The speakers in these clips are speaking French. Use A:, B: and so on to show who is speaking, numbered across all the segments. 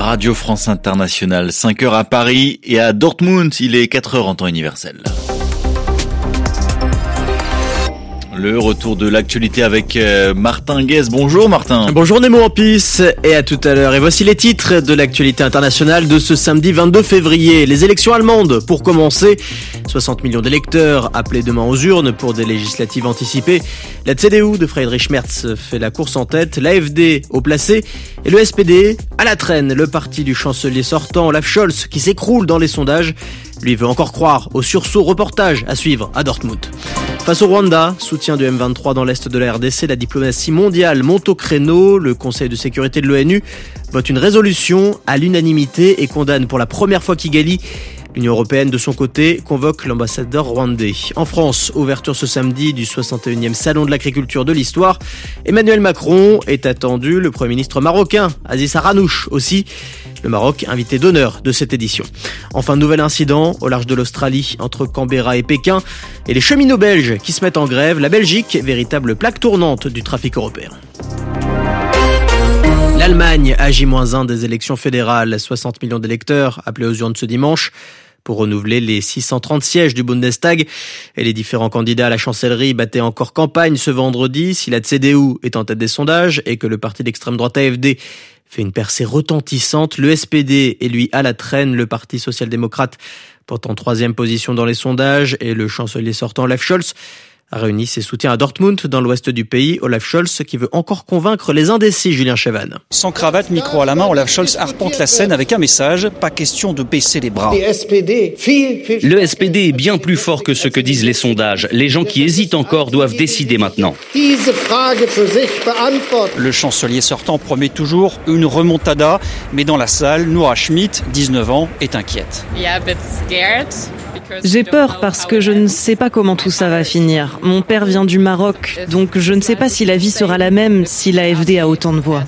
A: Radio France Internationale, 5h à Paris et à Dortmund, il est 4h en temps universel. Le retour de l'actualité avec Martin Guez. Bonjour Martin.
B: Bonjour Nemo en pisse et à tout à l'heure. Et voici les titres de l'actualité internationale de ce samedi 22 février. Les élections allemandes pour commencer. 60 millions d'électeurs appelés demain aux urnes pour des législatives anticipées. La CDU de Friedrich Merz fait la course en tête. L'AfD au placé et le SPD à la traîne. Le parti du chancelier sortant Olaf Scholz qui s'écroule dans les sondages. Lui veut encore croire au sursaut reportage à suivre à Dortmund. Face au Rwanda, soutien du M23 dans l'est de la RDC, la diplomatie mondiale monte au créneau. Le Conseil de sécurité de l'ONU vote une résolution à l'unanimité et condamne pour la première fois Kigali. L'Union européenne, de son côté, convoque l'ambassadeur rwandais. En France, ouverture ce samedi du 61e Salon de l'agriculture de l'histoire. Emmanuel Macron est attendu, le Premier ministre marocain, Aziz Haranouch aussi. Le Maroc, invité d'honneur de cette édition. Enfin, nouvel incident au large de l'Australie entre Canberra et Pékin. Et les cheminots belges qui se mettent en grève. La Belgique, véritable plaque tournante du trafic européen. L'Allemagne a J-1 des élections fédérales. 60 millions d'électeurs appelés aux urnes ce dimanche pour renouveler les 630 sièges du Bundestag. Et les différents candidats à la chancellerie battaient encore campagne ce vendredi. Si la CDU est en tête des sondages et que le parti d'extrême droite AfD fait une percée retentissante, le SPD est lui à la traîne. Le parti social-démocrate porte en troisième position dans les sondages et le chancelier sortant Olaf Scholz a réuni ses soutiens à Dortmund, dans l'ouest du pays. Olaf Scholz qui veut encore convaincre les indécis, Julien Chavannes.
C: Sans cravate, micro à la main, Olaf Scholz arpente la scène avec un message, pas question de baisser les bras.
D: Le SPD est bien plus fort que ce que disent les sondages. Les gens qui hésitent encore doivent décider maintenant.
C: Le chancelier sortant promet toujours une remontada, mais dans la salle, Nora Schmidt, 19 ans, est inquiète.
E: J'ai peur parce que je ne sais pas comment tout ça va finir. Mon père vient du Maroc, donc je ne sais pas si la vie sera la même si l'AfD a autant de voix.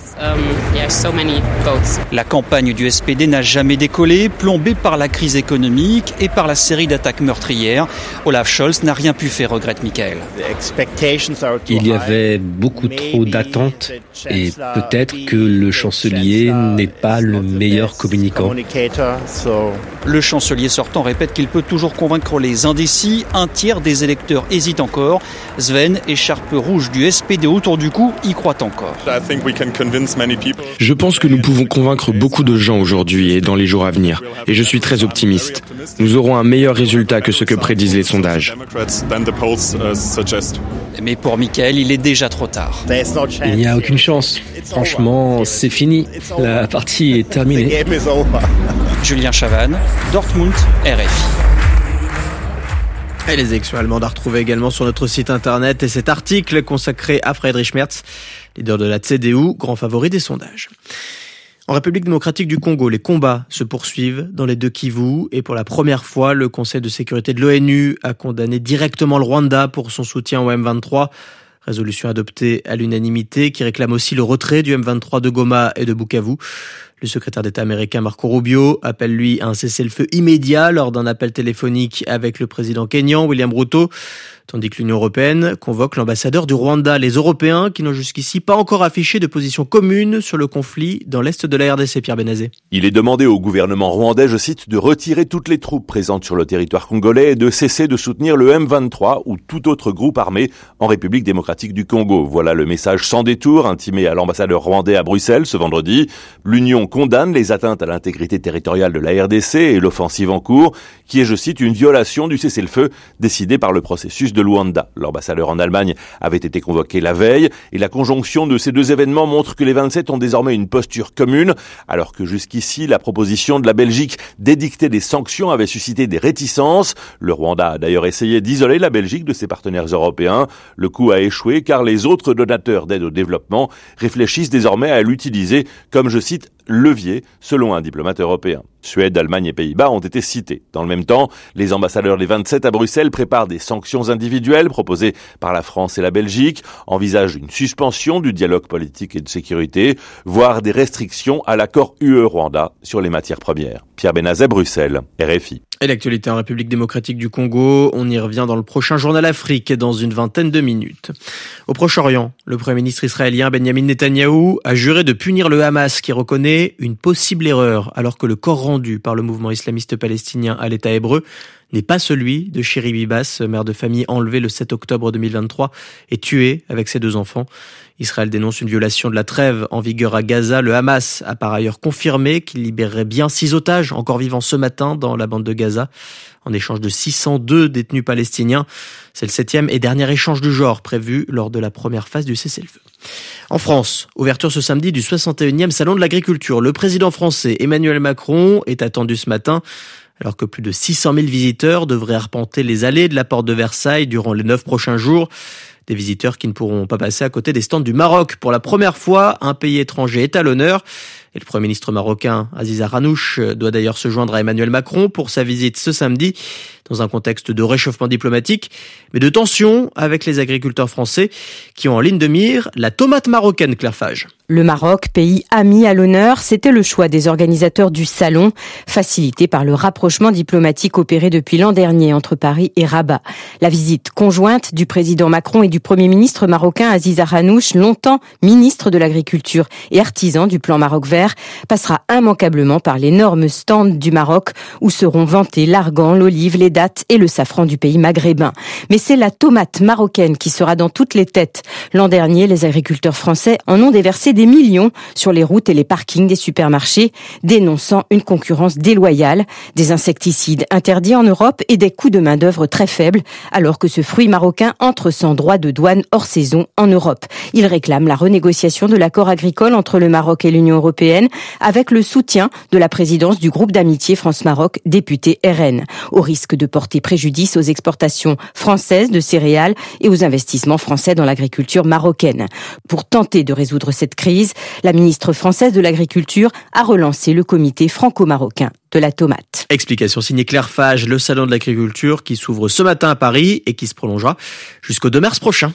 C: La campagne du SPD n'a jamais décollé, plombée par la crise économique et par la série d'attaques meurtrières. Olaf Scholz n'a rien pu faire, regrette Michael.
F: Il y avait beaucoup trop d'attentes et peut-être que le chancelier n'est pas le meilleur communicant.
C: Le chancelier sortant répète qu'il peut toujours convaincre les indécis. Un tiers des électeurs hésitent encore. Sven, écharpe rouge du SPD autour du cou, y croit encore.
G: Je pense que nous pouvons convaincre beaucoup de gens aujourd'hui et dans les jours à venir. Et je suis très optimiste. Nous aurons un meilleur résultat que ce que prédisent les sondages.
C: Mais pour Michael, il est déjà trop tard.
F: Il n'y a aucune chance. Franchement, c'est fini. La partie est terminée.
C: Julien Chavannes, Dortmund, RFI.
B: Et les élections allemandes à retrouver également sur notre site internet et cet article consacré à Friedrich Merz, leader de la CDU, grand favori des sondages. En République démocratique du Congo, les combats se poursuivent dans les deux Kivu et pour la première fois, le Conseil de sécurité de l'ONU a condamné directement le Rwanda pour son soutien au M23. Résolution adoptée à l'unanimité qui réclame aussi le retrait du M23 de Goma et de Bukavu. Le secrétaire d'État américain Marco Rubio appelle lui à un cessez-le-feu immédiat lors d'un appel téléphonique avec le président kényan William Ruto, tandis que l'Union européenne convoque l'ambassadeur du Rwanda. Les Européens qui n'ont jusqu'ici pas encore affiché de position commune sur le conflit dans l'est de la RDC, Pierre Benazé.
H: Il est demandé au gouvernement rwandais, je cite, de retirer toutes les troupes présentes sur le territoire congolais et de cesser de soutenir le M23 ou tout autre groupe armé en République démocratique du Congo. Voilà le message sans détour intimé à l'ambassadeur rwandais à Bruxelles ce vendredi. L'Union condamne les atteintes à l'intégrité territoriale de la RDC et l'offensive en cours, qui est, je cite, une violation du cessez-le-feu décidé par le processus de Luanda. L'ambassadeur en Allemagne avait été convoqué la veille et la conjonction de ces deux événements montre que les 27 ont désormais une posture commune, alors que jusqu'ici, la proposition de la Belgique d'édicter des sanctions avait suscité des réticences. Le Rwanda a d'ailleurs essayé d'isoler la Belgique de ses partenaires européens. Le coup a échoué car les autres donateurs d'aide au développement réfléchissent désormais à l'utiliser comme, je cite, levier, selon un diplomate européen. Suède, Allemagne et Pays-Bas ont été cités. Dans le même temps, les ambassadeurs des 27 à Bruxelles préparent des sanctions individuelles proposées par la France et la Belgique, envisagent une suspension du dialogue politique et de sécurité, voire des restrictions à l'accord UE-Rwanda sur les matières premières. Pierre Benazet, Bruxelles, RFI.
B: Et l'actualité en République démocratique du Congo, on y revient dans le prochain journal Afrique dans une vingtaine de minutes. Au Proche-Orient, le Premier ministre israélien Benjamin Netanyahou a juré de punir le Hamas qui reconnaît une possible erreur alors que le corps rendu par le mouvement islamiste palestinien à l'État hébreu n'est pas celui de Shiri Bibas, mère de famille enlevée le 7 octobre 2023 et tuée avec ses 2 enfants. Israël dénonce une violation de la trêve en vigueur à Gaza. Le Hamas a par ailleurs confirmé qu'il libérerait bien 6 otages encore vivants ce matin dans la bande de Gaza, en échange de 602 détenus palestiniens. C'est le 7e et dernier échange du genre prévu lors de la première phase du cessez-le-feu. En France, ouverture ce samedi du 61e Salon de l'Agriculture. Le président français Emmanuel Macron est attendu ce matin, alors que plus de 600 000 visiteurs devraient arpenter les allées de la porte de Versailles durant les 9 prochains jours. Des visiteurs qui ne pourront pas passer à côté des stands du Maroc. Pour la première fois, un pays étranger est à l'honneur. Et le Premier ministre marocain Aziz Arranouch doit d'ailleurs se joindre à Emmanuel Macron pour sa visite ce samedi, dans un contexte de réchauffement diplomatique, mais de tension avec les agriculteurs français qui ont en ligne de mire la tomate marocaine, Claire Fage.
I: Le Maroc, pays ami à l'honneur, c'était le choix des organisateurs du salon, facilité par le rapprochement diplomatique opéré depuis l'an dernier entre Paris et Rabat. La visite conjointe du président Macron et du Premier ministre marocain Aziz Arranouch, longtemps ministre de l'Agriculture et artisan du plan Maroc Vert, passera immanquablement par l'énorme stand du Maroc où seront vantés l'argan, l'olive, les dattes et le safran du pays maghrébin. Mais c'est la tomate marocaine qui sera dans toutes les têtes. L'an dernier, les agriculteurs français en ont déversé des millions sur les routes et les parkings des supermarchés, dénonçant une concurrence déloyale, des insecticides interdits en Europe et des coûts de main-d'œuvre très faibles, alors que ce fruit marocain entre sans droit de douane hors saison en Europe. Ils réclament la renégociation de l'accord agricole entre le Maroc et l'Union européenne, avec le soutien de la présidence du groupe d'amitié France-Maroc, député RN, au risque de porter préjudice aux exportations françaises de céréales et aux investissements français dans l'agriculture marocaine. Pour tenter de résoudre cette crise, la ministre française de l'Agriculture a relancé le comité franco-marocain de la tomate.
B: Explication signée Claire Fage, le salon de l'agriculture qui s'ouvre ce matin à Paris et qui se prolongera jusqu'au 2 mars prochain.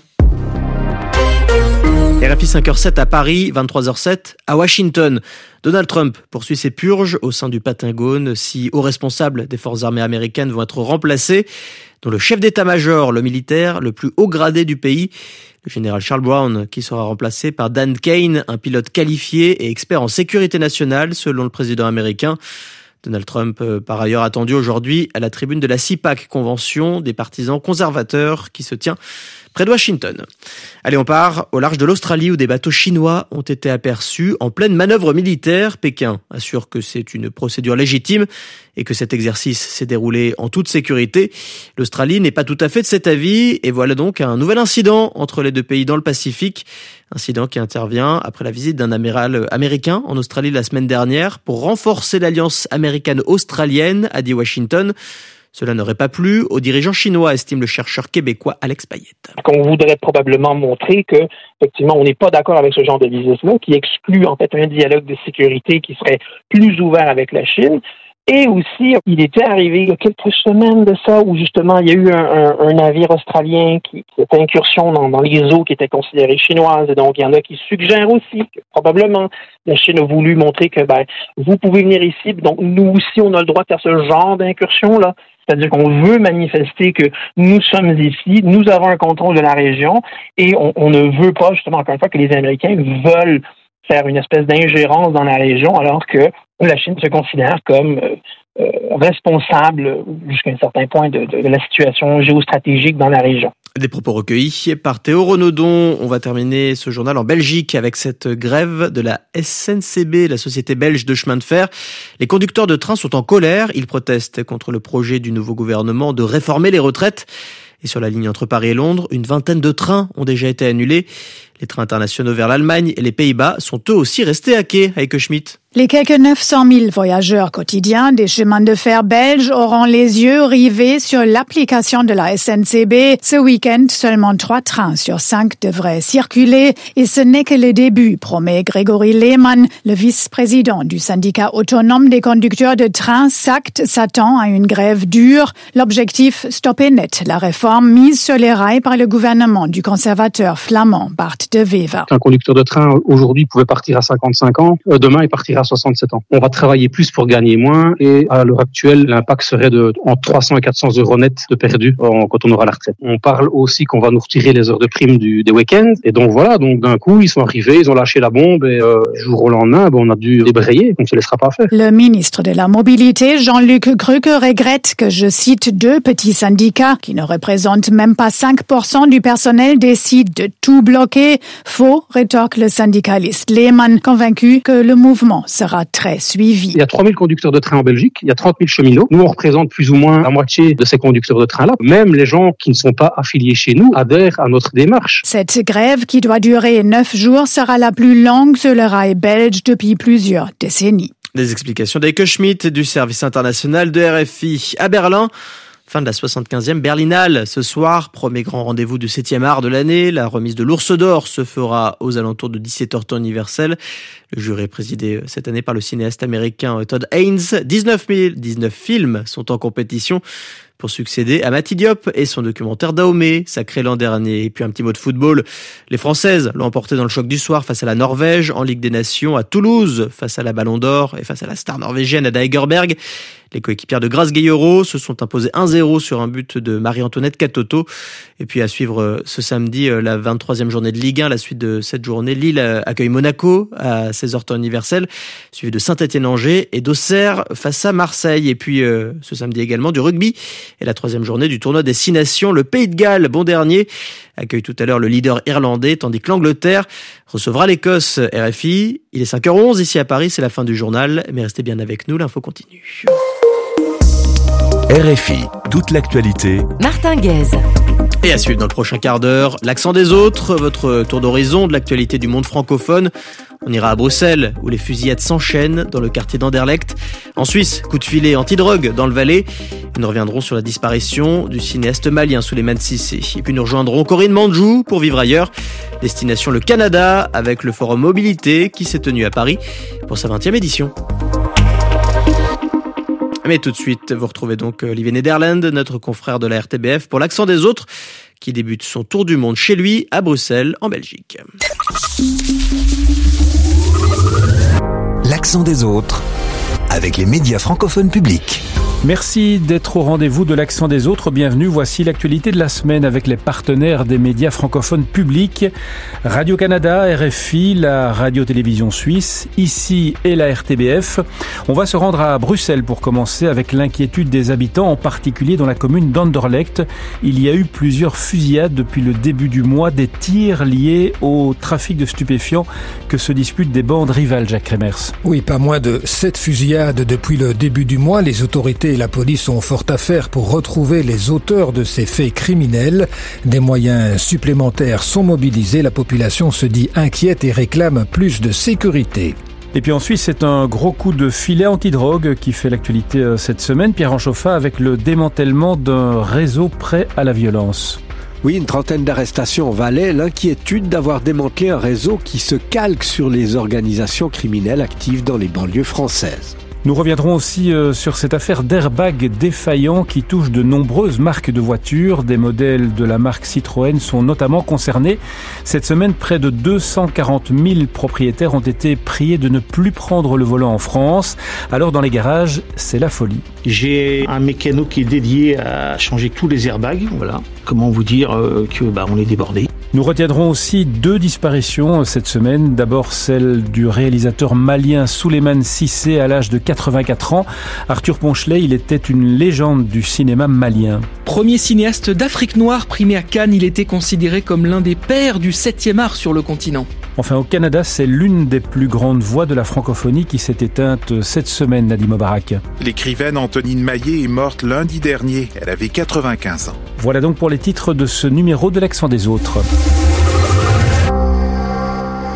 B: RFI 5h07 à Paris, 23h07 à Washington. Donald Trump poursuit ses purges au sein du Pentagone. 6 hauts responsables des forces armées américaines vont être remplacés, dont le chef d'état-major, le militaire le plus haut gradé du pays, le général Charles Brown, qui sera remplacé par Dan Kane, un pilote qualifié et expert en sécurité nationale, selon le président américain. Donald Trump, par ailleurs, attendu aujourd'hui à la tribune de la CPAC, convention des partisans conservateurs, qui se tient près de Washington. Allez, on part au large de l'Australie où des bateaux chinois ont été aperçus en pleine manœuvre militaire. Pékin assure que c'est une procédure légitime et que cet exercice s'est déroulé en toute sécurité. L'Australie n'est pas tout à fait de cet avis et voilà donc un nouvel incident entre les 2 pays dans le Pacifique. Incident qui intervient après la visite d'un amiral américain en Australie la semaine dernière pour renforcer l'alliance américano-australienne, a dit Washington. Cela n'aurait pas plu aux dirigeants chinois, estime le chercheur québécois Alex Payette.
J: Qu'on voudrait probablement montrer que, effectivement, on n'est pas d'accord avec ce genre de visite-là, qui exclut en fait un dialogue de sécurité qui serait plus ouvert avec la Chine. Et aussi, il était arrivé il y a quelques semaines de ça où justement il y a eu un navire australien qui était incursion dans les eaux qui étaient considérées chinoises. Et donc, il y en a qui suggèrent aussi que probablement la Chine a voulu montrer que vous pouvez venir ici. Donc, nous aussi, on a le droit de faire ce genre d'incursion-là. C'est-à-dire qu'on veut manifester que nous sommes ici, nous avons un contrôle de la région et on ne veut pas, justement, encore une fois, que les Américains veulent faire une espèce d'ingérence dans la région alors que la Chine se considère comme responsable jusqu'à un certain point de la situation géostratégique dans la région.
B: Des propos recueillis par Théo Renaudon. On va terminer ce journal en Belgique avec cette grève de la SNCB, la société belge de chemin de fer. Les conducteurs de train sont en colère. Ils protestent contre le projet du nouveau gouvernement de réformer les retraites. Et sur la ligne entre Paris et Londres, une vingtaine de trains ont déjà été annulés. Les trains internationaux vers l'Allemagne et les Pays-Bas sont eux aussi restés à quai, Heike Schmidt.
K: Les quelques 900 000 voyageurs quotidiens des chemins de fer belges auront les yeux rivés sur l'application de la SNCB. Ce week-end, seulement 3 trains sur 5 devraient circuler et ce n'est que le début, promet Grégory Lehmann, le vice-président du syndicat autonome des conducteurs de train. SACT s'attend à une grève dure. L'objectif, stopper net la réforme mise sur les rails par le gouvernement du conservateur flamand Bart De Wever.
L: Un conducteur de train aujourd'hui pouvait partir à 55 ans, demain il partira à 67 ans. On va travailler plus pour gagner moins et à l'heure actuelle, l'impact serait entre 300 et 400 euros net de perdu quand on aura la retraite. On parle aussi qu'on va nous retirer les heures de prime des week-ends et donc voilà, donc d'un coup ils sont arrivés, ils ont lâché la bombe et du jour au lendemain, on a dû débrayer, on ne se laissera pas faire.
K: Le ministre de la Mobilité, Jean-Luc Cruque, regrette que, je cite, 2 petits syndicats qui ne représentent même pas 5% du personnel décident de tout bloquer. Faux, rétorque le syndicaliste Lehmann, convaincu que le mouvement sera très suivi.
L: Il y a 3000 conducteurs de train en Belgique, il y a 30 000 cheminots. Nous, on représente plus ou moins la moitié de ces conducteurs de train-là. Même les gens qui ne sont pas affiliés chez nous adhèrent à notre démarche.
K: Cette grève, qui doit durer 9 jours, sera la plus longue sur le rail belge depuis plusieurs décennies.
B: Des explications d'Eike Schmidt du service international de RFI. À Berlin, fin de la 75e Berlinale. Ce soir, premier grand rendez-vous du 7e art de l'année. La remise de l'Ours d'Or se fera aux alentours de 17h temps universel. Le jury est présidé cette année par le cinéaste américain Todd Haynes. 19 films sont en compétition pour succéder à Mati Diop et son documentaire Dahomey, sacré l'an dernier. Et puis un petit mot de football. Les Françaises l'ont emporté dans le choc du soir face à la Norvège, en Ligue des Nations, à Toulouse, face à la Ballon d'Or et face à la star norvégienne Ada Hegerberg. Les coéquipières de Grace Gueyero se sont imposées 1-0 sur un but de Marie-Antoinette Catoto. Et puis à suivre ce samedi, la 23e journée de Ligue 1, la suite de cette journée, Lille accueille Monaco à 16h temps universel, suivi de Saint-Étienne-Angers et d'Auxerre face à Marseille. Et puis ce samedi également du rugby et la 3e journée du tournoi des 6 nations. Le Pays de Galles, bon dernier, accueille tout à l'heure le leader irlandais, tandis que l'Angleterre recevra l'Écosse. RFI, il est 5h11 ici à Paris, c'est la fin du journal, mais restez bien avec nous, l'info continue.
M: RFI, toute l'actualité.
I: Martin Guez.
B: Et à suivre dans le prochain quart d'heure, l'accent des autres, votre tour d'horizon de l'actualité du monde francophone. On ira à Bruxelles, où les fusillades s'enchaînent dans le quartier d'Anderlecht. En Suisse, coup de filet anti-drogue dans le Valais. Nous reviendrons sur la disparition du cinéaste malien Souleymane Cissé. Et puis nous rejoindrons Corinne Mandjou pour Vivre ailleurs. Destination le Canada, avec le forum Mobilité qui s'est tenu à Paris pour sa 20e édition. Mais tout de suite, vous retrouvez donc Olivier Nederland, notre confrère de la RTBF, pour l'accent des autres, qui débute son tour du monde chez lui, à Bruxelles, en Belgique.
M: L'accent des autres, avec les médias francophones publics.
N: Merci d'être au rendez-vous de l'accent des autres. Bienvenue, voici l'actualité de la semaine avec les partenaires des médias francophones publics. Radio-Canada, RFI, la radio-télévision suisse, ici et la RTBF. On va se rendre à Bruxelles pour commencer avec l'inquiétude des habitants, en particulier dans la commune d'Anderlecht. Il y a eu plusieurs fusillades depuis le début du mois, des tirs liés au trafic de stupéfiants que se disputent des bandes rivales, Jacques Kremers.
O: Oui, pas moins de 7 fusillades depuis le début du mois. Les autorités et la police ont fort à faire pour retrouver les auteurs de ces faits criminels. Des moyens supplémentaires sont mobilisés. La population se dit inquiète et réclame plus de sécurité.
N: Et puis en Suisse, c'est un gros coup de filet antidrogue qui fait l'actualité cette semaine. Pierre Anchoffa, avec le démantèlement d'un réseau prêt à la violence.
P: Oui, une trentaine d'arrestations en Valais, l'inquiétude d'avoir démantelé un réseau qui se calque sur les organisations criminelles actives dans les banlieues françaises.
N: Nous reviendrons aussi sur cette affaire d'airbag défaillant qui touche de nombreuses marques de voitures. Des modèles de la marque Citroën sont notamment concernés. Cette semaine, près de 240 000 propriétaires ont été priés de ne plus prendre le volant en France. Alors dans les garages, c'est la folie.
Q: J'ai un mécano qui est dédié à changer tous les airbags. Voilà. Comment vous dire on est débordé.
N: Nous retiendrons aussi 2 disparitions cette semaine. D'abord celle du réalisateur malien Souleymane Cissé à l'âge de 84 ans. Arthur Ponchelet, il était une légende du cinéma malien.
R: Premier cinéaste d'Afrique noire primé à Cannes, il était considéré comme l'un des pères du 7e art sur le continent.
N: Enfin, au Canada, c'est l'une des plus grandes voix de la francophonie qui s'est éteinte cette semaine, Nadim Obarak.
S: L'écrivaine Antonine Maillet est morte lundi dernier. Elle avait 95 ans.
N: Voilà donc pour les titres de ce numéro de l'accent des autres.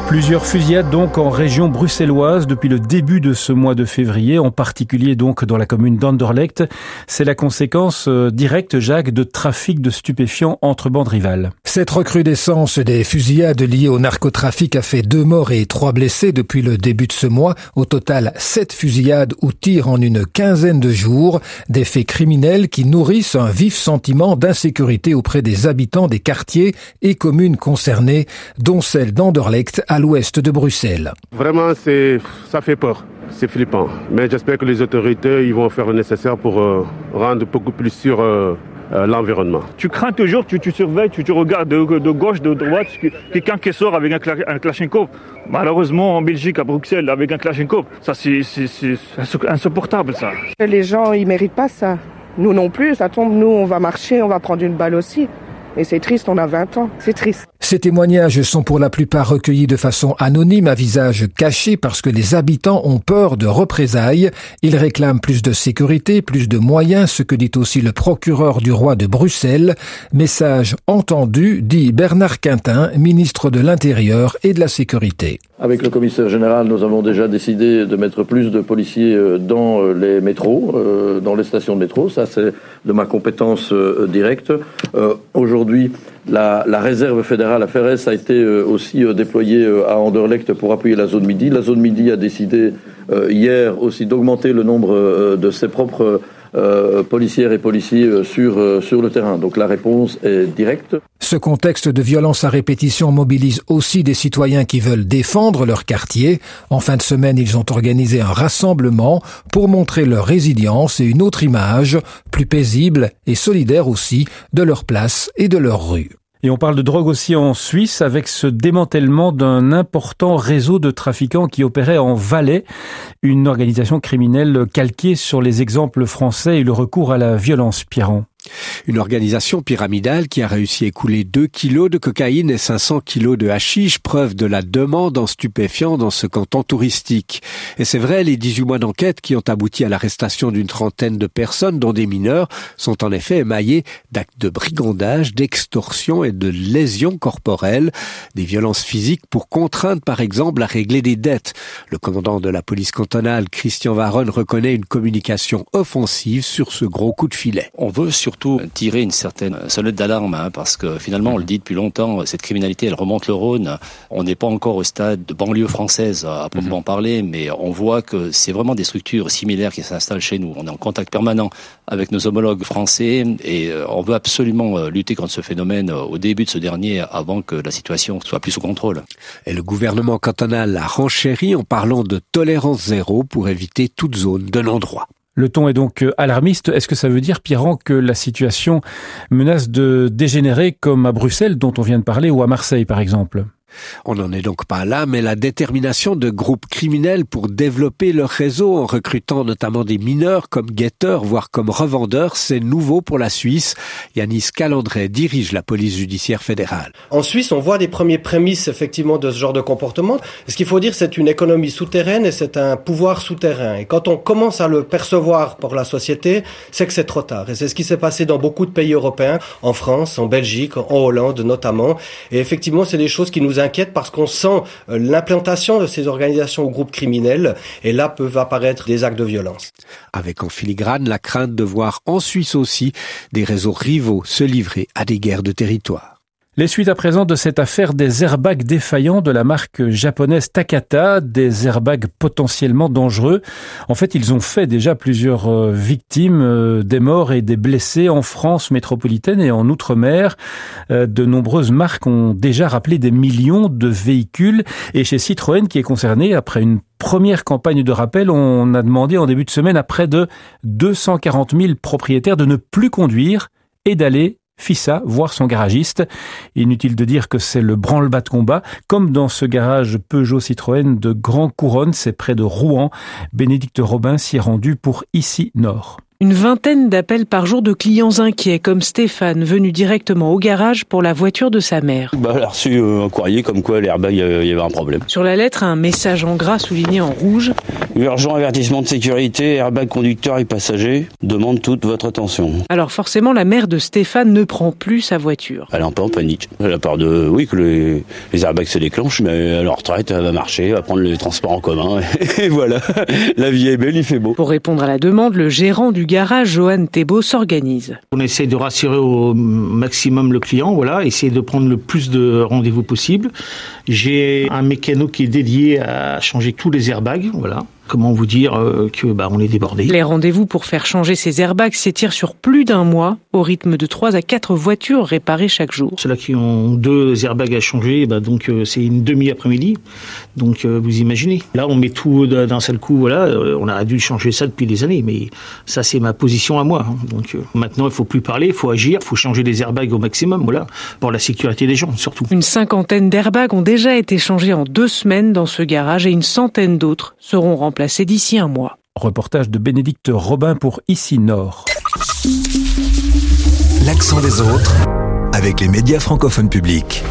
N: Plusieurs fusillades donc en région bruxelloise depuis le début de ce mois de février, en particulier donc dans la commune d'Anderlecht. C'est la conséquence directe, Jacques, de trafic de stupéfiants entre bandes rivales.
O: Cette recrudescence des fusillades liées au narcotrafic a fait 2 morts et 3 blessés depuis le début de ce mois. Au total, 7 fusillades ou tirs en une quinzaine de jours. Des faits criminels qui nourrissent un vif sentiment d'insécurité auprès des habitants des quartiers et communes concernées, dont celle d'Anderlecht à l'ouest de Bruxelles.
T: Vraiment, ça fait peur. C'est flippant. Mais j'espère que les autorités ils vont faire le nécessaire pour rendre beaucoup plus sûr l'environnement.
U: Tu crains toujours, tu surveilles, tu regardes de gauche, de droite, quelqu'un qui sort avec un Kalachnikov. Malheureusement, en Belgique, à Bruxelles, avec un Kalachnikov, ça c'est insupportable ça.
V: Les gens, ils méritent pas ça. Nous non plus, ça tombe, nous on va marcher, on va prendre une balle aussi. Et c'est triste, on a 20 ans, c'est triste.
O: Ces témoignages sont pour la plupart recueillis de façon anonyme, à visage caché, parce que les habitants ont peur de représailles. Ils réclament plus de sécurité, plus de moyens, ce que dit aussi le procureur du roi de Bruxelles. Message entendu, dit Bernard Quintin, ministre de l'Intérieur et de la Sécurité.
W: Avec le commissaire général, nous avons déjà décidé de mettre plus de policiers dans les métros, dans les stations de métro. Ça, c'est de ma compétence directe. Aujourd'hui, la réserve fédérale à Ferrès a été aussi déployée à Anderlecht pour appuyer la zone Midi. La zone Midi a décidé hier aussi d'augmenter le nombre de ses propres policières et policiers sur le terrain. Donc la réponse est directe.
O: Ce contexte de violence à répétition mobilise aussi des citoyens qui veulent défendre leur quartier. En fin de semaine, ils ont organisé un rassemblement pour montrer leur résilience et une autre image, plus paisible et solidaire aussi, de leur place et de leur rue.
N: Et on parle de drogue aussi en Suisse avec ce démantèlement d'un important réseau de trafiquants qui opérait en Valais, une organisation criminelle calquée sur les exemples français et le recours à la violence. Pierron.
P: Une organisation pyramidale qui a réussi à écouler 2 kilos de cocaïne et 500 kilos de hashish, preuve de la demande en stupéfiants dans ce canton touristique. Et c'est vrai, les 18 mois d'enquête qui ont abouti à l'arrestation d'une trentaine de personnes, dont des mineurs, sont en effet émaillés d'actes de brigandage, d'extorsion et de lésions corporelles, des violences physiques pour contraindre par exemple à régler des dettes. Le commandant de la police cantonale, Christian Varron, reconnaît une communication offensive sur ce gros coup de filet.
X: On veut surtout tirer une certaine sonnette d'alarme, parce que finalement, on le dit depuis longtemps, cette criminalité, elle remonte le Rhône. On n'est pas encore au stade de banlieue française à proprement parler, mais on voit que c'est vraiment des structures similaires qui s'installent chez nous. On est en contact permanent avec nos homologues français et on veut absolument lutter contre ce phénomène au début de ce dernier, avant que la situation soit plus sous contrôle.
P: Et le gouvernement cantonal a renchéri en parlant de tolérance zéro pour éviter toute zone de non-droit.
N: Le ton est donc alarmiste. Est-ce que ça veut dire, Pierron, que la situation menace de dégénérer comme à Bruxelles, dont on vient de parler, ou à Marseille, par exemple ?
P: On n'en est donc pas là, mais la détermination de groupes criminels pour développer leur réseau en recrutant notamment des mineurs comme guetteurs, voire comme revendeurs, c'est nouveau pour la Suisse. Yanis Calandret dirige la police judiciaire fédérale.
Y: En Suisse, on voit des premiers prémices effectivement de ce genre de comportement. Ce qu'il faut dire, c'est une économie souterraine et c'est un pouvoir souterrain. Et quand on commence à le percevoir pour la société, c'est que c'est trop tard. Et c'est ce qui s'est passé dans beaucoup de pays européens, en France, en Belgique, en Hollande notamment. Et effectivement, c'est des choses qui nous inquiètent parce qu'on sent l'implantation de ces organisations ou groupes criminels et là peuvent apparaître des actes de violence.
P: Avec en filigrane la crainte de voir en Suisse aussi des réseaux rivaux se livrer à des guerres de territoire.
N: Les suites à présent de cette affaire des airbags défaillants de la marque japonaise Takata, des airbags potentiellement dangereux. En fait, ils ont fait déjà plusieurs victimes, des morts et des blessés en France métropolitaine et en Outre-mer. De nombreuses marques ont déjà rappelé des millions de véhicules. Et chez Citroën, qui est concerné, après une première campagne de rappel, on a demandé en début de semaine à près de 240 000 propriétaires de ne plus conduire et d'aller FISA, voir son garagiste. Inutile de dire que c'est le branle-bas de combat, comme dans ce garage Peugeot Citroën de Grand Couronne, c'est près de Rouen. Bénédicte Robin s'y est rendue pour Ici Nord.
A: Une vingtaine d'appels par jour de clients inquiets, comme Stéphane, venu directement au garage pour la voiture de sa mère.
D: Elle a reçu un courrier comme quoi l'airbag, il y avait un problème.
A: Sur la lettre, un message en gras souligné en rouge.
D: Urgent avertissement de sécurité, airbag conducteur et passager, demande toute votre attention.
A: Alors forcément, la mère de Stéphane ne prend plus sa voiture.
D: Elle est un peu en panique. Elle a peur que les airbags se déclenchent, mais à la retraite, elle va marcher, elle va prendre les transports en commun. Et voilà, la vie est belle, il fait beau.
A: Pour répondre à la demande, le gérant du garage, Johan Thébault, s'organise.
Q: On essaie de rassurer au maximum le client, essayer de prendre le plus de rendez-vous possible. J'ai un mécano qui est dédié à changer tous les airbags, Comment vous dire on est débordé.
A: Les rendez-vous pour faire changer ces airbags s'étirent sur plus d'un mois, au rythme de 3 à 4 voitures réparées chaque jour.
Q: Ceux-là qui ont 2 airbags à changer, c'est une demi-après-midi. Donc vous imaginez. Là, on met tout d'un seul coup. On a dû changer ça depuis des années, mais ça c'est ma position à moi. Donc maintenant, il faut plus parler, il faut agir, il faut changer les airbags au maximum, pour la sécurité des gens surtout.
A: Une 50aine d'airbags ont déjà été changés en 2 semaines dans ce garage et une centaine d'autres seront remplacés d'ici un mois.
N: Reportage de Bénédicte Robin pour Ici Nord.
M: L'accent des autres avec les médias francophones publics.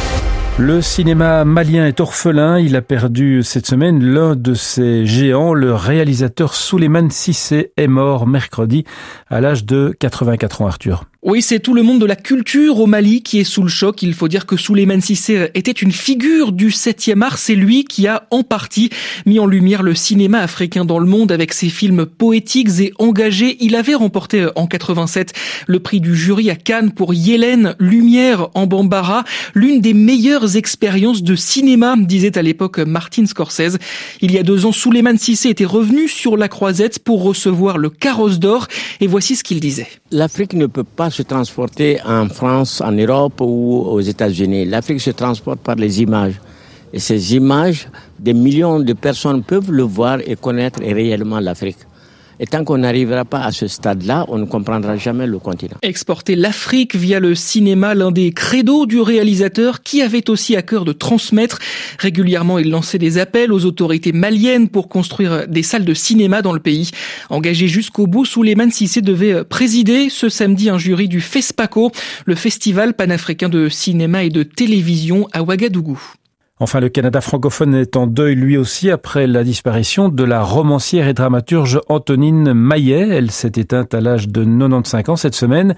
N: Le cinéma malien est orphelin. Il a perdu cette semaine l'un de ses géants. Le réalisateur Souleymane Cissé est mort mercredi à l'âge de 84 ans, Arthur.
R: Oui, c'est tout le monde de la culture au Mali qui est sous le choc. Il faut dire que Souleymane Cissé était une figure du 7e art. C'est lui qui a en partie mis en lumière le cinéma africain dans le monde avec ses films poétiques et engagés. Il avait remporté en 87 le prix du jury à Cannes pour Yélène, Lumière en Bambara, l'une des meilleures expériences de cinéma, disait à l'époque Martin Scorsese. Il y a 2 ans, Souleymane Cissé était revenu sur la croisette pour recevoir le Carrosse d'Or et voici ce qu'il disait.
E: L'Afrique ne peut pas se transporter en France, en Europe ou aux États-Unis. L'Afrique se transporte par les images. Et ces images, des millions de personnes peuvent le voir et connaître réellement l'Afrique. Et tant qu'on n'arrivera pas à ce stade-là, on ne comprendra jamais le continent.
R: Exporter l'Afrique via le cinéma, l'un des credos du réalisateur qui avait aussi à cœur de transmettre. Régulièrement, il lançait des appels aux autorités maliennes pour construire des salles de cinéma dans le pays. Engagé jusqu'au bout, Souleymane Cissé devait présider ce samedi un jury du FESPACO, le festival panafricain de cinéma et de télévision à Ouagadougou.
N: Enfin, le Canada francophone est en deuil lui aussi après la disparition de la romancière et dramaturge Antonine Maillet. Elle s'est éteinte à l'âge de 95 ans cette semaine.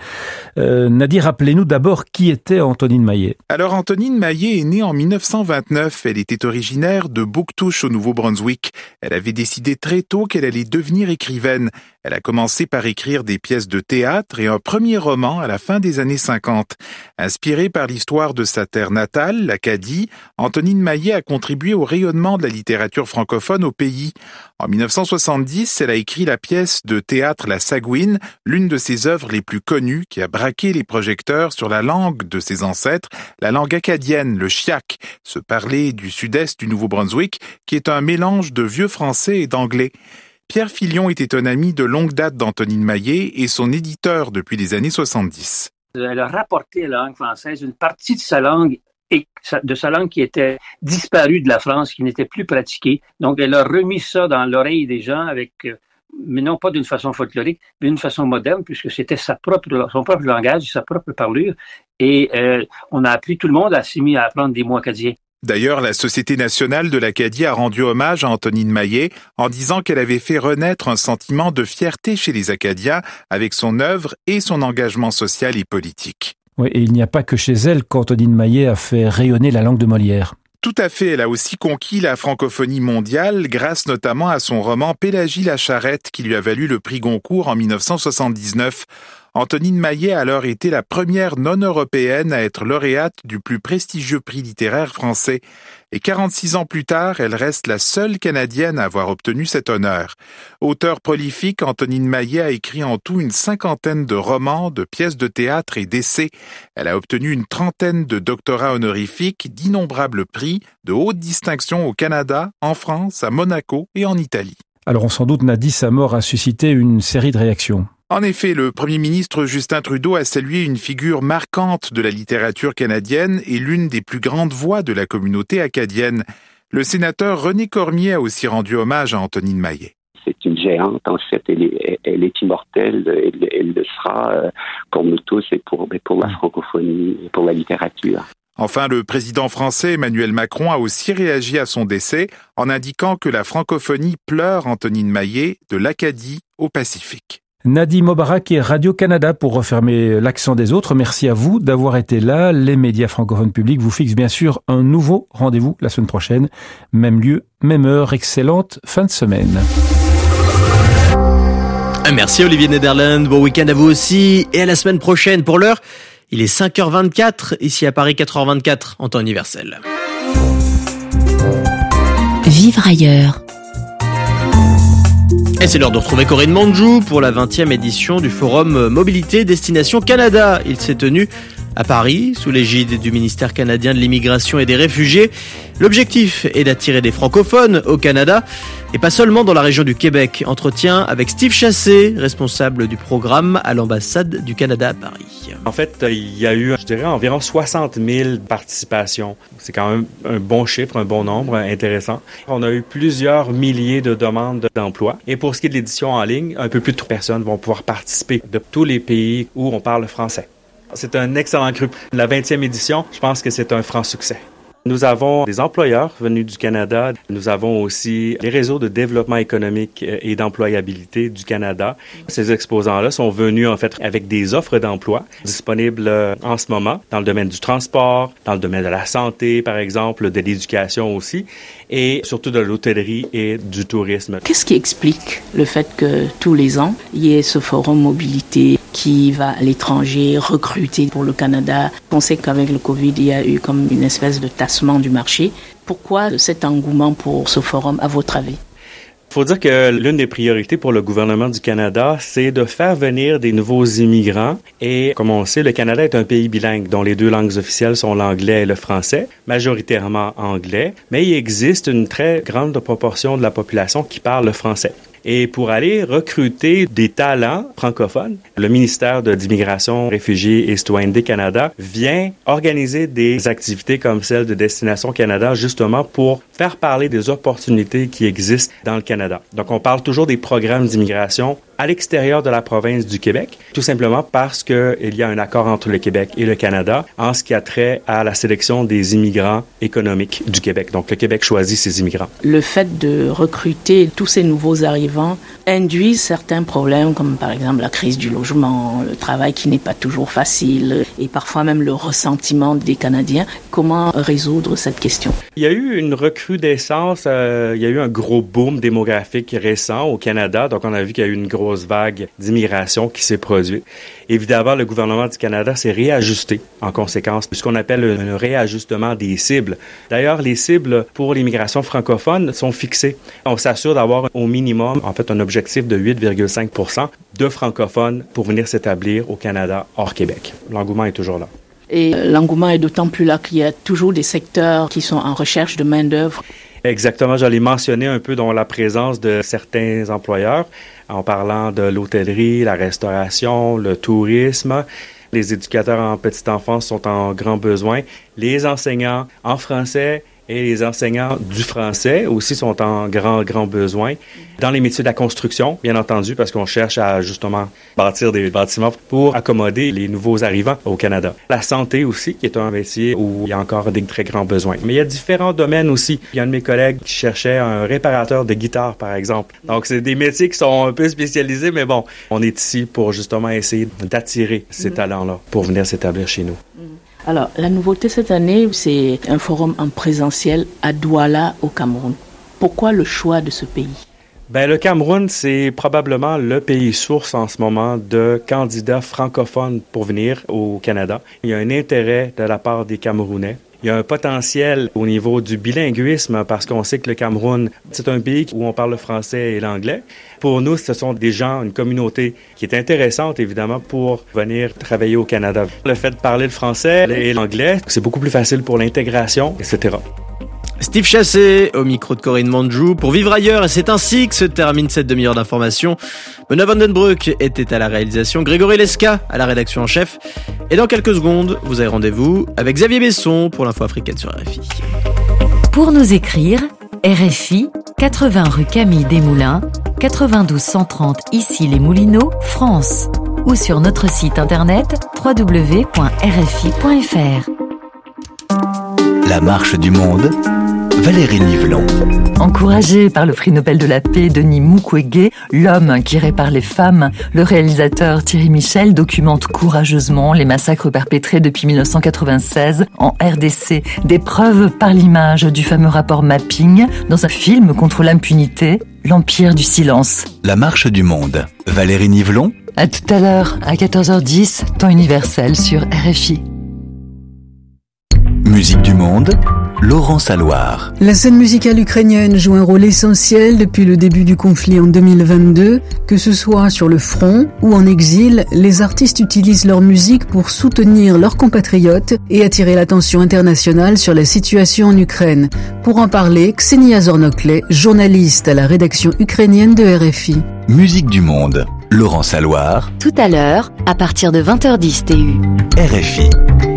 N: Nadir, rappelez-nous d'abord qui était Antonine Maillet.
S: Alors, Antonine Maillet est née en 1929. Elle était originaire de Bouctouche au Nouveau-Brunswick. Elle avait décidé très tôt qu'elle allait devenir écrivaine. Elle a commencé par écrire des pièces de théâtre et un premier roman à la fin des années 50. Inspirée par l'histoire de sa terre natale, l'Acadie, Antonine Maillet a contribué au rayonnement de la littérature francophone au pays. En 1970, elle a écrit la pièce de théâtre La Sagouine, l'une de ses œuvres les plus connues qui a braqué les projecteurs sur la langue de ses ancêtres, la langue acadienne, le chiac, ce parler du sud-est du Nouveau-Brunswick qui est un mélange de vieux français et d'anglais. Pierre Filion était un ami de longue date d'Antonine Maillet et son éditeur depuis les années 70.
F: Elle a rapporté à la langue française une partie de sa langue et de sa langue qui était disparue de la France, qui n'était plus pratiquée. Donc, elle a remis ça dans l'oreille des gens mais non pas d'une façon folklorique, mais d'une façon moderne, puisque c'était son propre langage, sa propre parlure. Et on a appris, tout le monde s'est mis à apprendre des mots acadiens.
S: D'ailleurs, la Société nationale de l'Acadie a rendu hommage à Antonine Maillet en disant qu'elle avait fait renaître un sentiment de fierté chez les Acadiens avec son œuvre et son engagement social et politique.
N: Oui, et il n'y a pas que chez elle qu'Antonine Maillet a fait rayonner la langue de Molière.
S: Tout à fait, elle a aussi conquis la francophonie mondiale grâce notamment à son roman Pélagie la Charrette qui lui a valu le prix Goncourt en 1979. Antonine Maillet a alors été la première non-européenne à être lauréate du plus prestigieux prix littéraire français. Et 46 ans plus tard, elle reste la seule Canadienne à avoir obtenu cet honneur. Auteure prolifique, Antonine Maillet a écrit en tout une 50aine de romans, de pièces de théâtre et d'essais. Elle a obtenu une 30aine de doctorats honorifiques, d'innombrables prix, de hautes distinctions au Canada, en France, à Monaco et en Italie.
N: Alors on s'en doute, Nadi, sa mort a suscité une série de réactions.
S: En effet, le Premier ministre Justin Trudeau a salué une figure marquante de la littérature canadienne et l'une des plus grandes voix de la communauté acadienne. Le sénateur René Cormier a aussi rendu hommage à Antonine Maillet.
C: c'est une géante. En fait, elle est immortelle. Elle le sera pour nous tous et pour la francophonie et pour la littérature.
S: Enfin, le président français Emmanuel Macron a aussi réagi à son décès en indiquant que la francophonie pleure Antonine Maillet de l'Acadie au Pacifique.
N: Nadim Mobarak et Radio-Canada pour refermer l'accent des autres. Merci à vous d'avoir été là. Les médias francophones publics vous fixent bien sûr un nouveau rendez-vous la semaine prochaine. Même lieu, même heure. Excellente fin de semaine.
B: Merci Olivier Nederland. Bon week-end à vous aussi et à la semaine prochaine. Pour l'heure, il est 5h24, ici à Paris 4h24 en temps universel.
G: Vivre ailleurs.
B: Et c'est l'heure de retrouver Corinne Mandjou pour la 20e édition du Forum Mobilité Destination Canada. Il s'est tenu à Paris, sous l'égide du ministère canadien de l'immigration et des réfugiés. L'objectif est d'attirer des francophones au Canada, et pas seulement dans la région du Québec. Entretien avec Steve Chassé, responsable du programme à l'ambassade du Canada à Paris.
H: En fait, il y a eu, je dirais, environ 60 000 participations. C'est quand même un bon chiffre, un bon nombre, intéressant. On a eu plusieurs milliers de demandes d'emploi. Et pour ce qui est de l'édition en ligne, un peu plus de personnes vont pouvoir participer de tous les pays où on parle français. C'est un excellent cru. La 20e édition, je pense que c'est un franc succès. Nous avons des employeurs venus du Canada. Nous avons aussi les réseaux de développement économique et d'employabilité du Canada. Ces exposants-là sont venus en fait avec des offres d'emploi disponibles en ce moment dans le domaine du transport, dans le domaine de la santé, par exemple, de l'éducation aussi, et surtout de l'hôtellerie et du tourisme.
J: Qu'est-ce qui explique le fait que tous les ans, il y ait ce forum mobilité qui va à l'étranger recruter pour le Canada? On sait qu'avec le Covid, il y a eu comme une espèce de tassement du marché. Pourquoi cet engouement pour ce forum, à votre avis?
H: Il faut dire que l'une des priorités pour le gouvernement du Canada, c'est de faire venir des nouveaux immigrants. Et comme on le sait, le Canada est un pays bilingue dont les deux langues officielles sont l'anglais et le français, majoritairement anglais. Mais il existe une très grande proportion de la population qui parle le français. Et pour aller recruter des talents francophones, le ministère d'immigration, réfugiés et citoyenneté Canada vient organiser des activités comme celle de Destination Canada justement pour faire parler des opportunités qui existent dans le Canada. Donc, on parle toujours des programmes d'immigration à l'extérieur de la province du Québec, tout simplement parce qu'il y a un accord entre le Québec et le Canada en ce qui a trait à la sélection des immigrants économiques du Québec. Donc, le Québec choisit ses immigrants.
J: Le fait de recruter tous ces nouveaux arrivants induit certains problèmes, comme par exemple la crise du logement, le travail qui n'est pas toujours facile et parfois même le ressentiment des Canadiens. Comment résoudre cette question?
H: Il y a eu une recrudescence, il y a eu un gros boom démographique récent au Canada. Donc, on a vu qu'il y a eu une grosse vague d'immigration qui s'est produite. Évidemment, le gouvernement du Canada s'est réajusté en conséquence, ce qu'on appelle un réajustement des cibles. D'ailleurs, les cibles pour l'immigration francophone sont fixées. On s'assure d'avoir au minimum, en fait, un objectif de 8,5% de francophones pour venir s'établir au Canada hors Québec. L'engouement est toujours là.
J: Et l'engouement est d'autant plus là qu'il y a toujours des secteurs qui sont en recherche de main-d'œuvre.
H: Exactement, j'allais mentionner un peu dans la présence de certains employeurs en parlant de l'hôtellerie, la restauration, le tourisme. Les éducateurs en petite enfance sont en grand besoin. Les enseignants en français et les enseignants du français aussi sont en grand besoin. Dans les métiers de la construction, bien entendu, parce qu'on cherche à justement bâtir des bâtiments pour accommoder les nouveaux arrivants au Canada. La santé aussi, qui est un métier où il y a encore des très grands besoins. Mais il y a différents domaines aussi. Il y a un de mes collègues qui cherchait un réparateur de guitare, par exemple. Donc, c'est des métiers qui sont un peu spécialisés, mais bon, on est ici pour justement essayer d'attirer ces talents-là pour venir s'établir chez nous.
J: Alors, la nouveauté cette année, c'est un forum en présentiel à Douala, au Cameroun. Pourquoi le choix de ce pays?
H: Le Cameroun, c'est probablement le pays source en ce moment de candidats francophones pour venir au Canada. Il y a un intérêt de la part des Camerounais. Il y a un potentiel au niveau du bilinguisme parce qu'on sait que le Cameroun, c'est un pays où on parle le français et l'anglais. Pour nous, ce sont des gens, une communauté qui est intéressante, évidemment, pour venir travailler au Canada. Le fait de parler le français et l'anglais, c'est beaucoup plus facile pour l'intégration, etc.
B: Steve Chassé au micro de Corinne Mandjou pour Vivre ailleurs, et c'est ainsi que se termine cette demi-heure d'information. Benoît Vandenbroek était à la réalisation, Grégory Lesca à la rédaction en chef, et dans quelques secondes, vous avez rendez-vous avec Xavier Besson pour l'info africaine sur RFI.
G: Pour nous écrire, RFI, 80 rue Camille Desmoulins, 92 130 Issy-les-Moulineaux, France. Ou sur notre site internet www.rfi.fr.
M: La marche du monde, Valérie Nivelon.
I: Encouragé par le prix Nobel de la paix Denis Mukwege, l'homme qui répare les femmes, le réalisateur Thierry Michel documente courageusement les massacres perpétrés depuis 1996 en RDC. Des preuves par l'image du fameux rapport Mapping dans un film contre l'impunité, L'Empire du silence.
M: La marche du monde, Valérie Nivelon.
I: À tout à l'heure, à 14h10, temps universel sur RFI.
M: Musique du monde, Laurence Alloire.
K: La scène musicale ukrainienne joue un rôle essentiel depuis le début du conflit en 2022. Que ce soit sur le front ou en exil, les artistes utilisent leur musique pour soutenir leurs compatriotes et attirer l'attention internationale sur la situation en Ukraine. Pour en parler, Ksenia Zornokle, journaliste à la rédaction ukrainienne de RFI.
M: Musique du monde, Laurence Alloire.
G: Tout à l'heure, à partir de 20h10 TU.
M: RFI.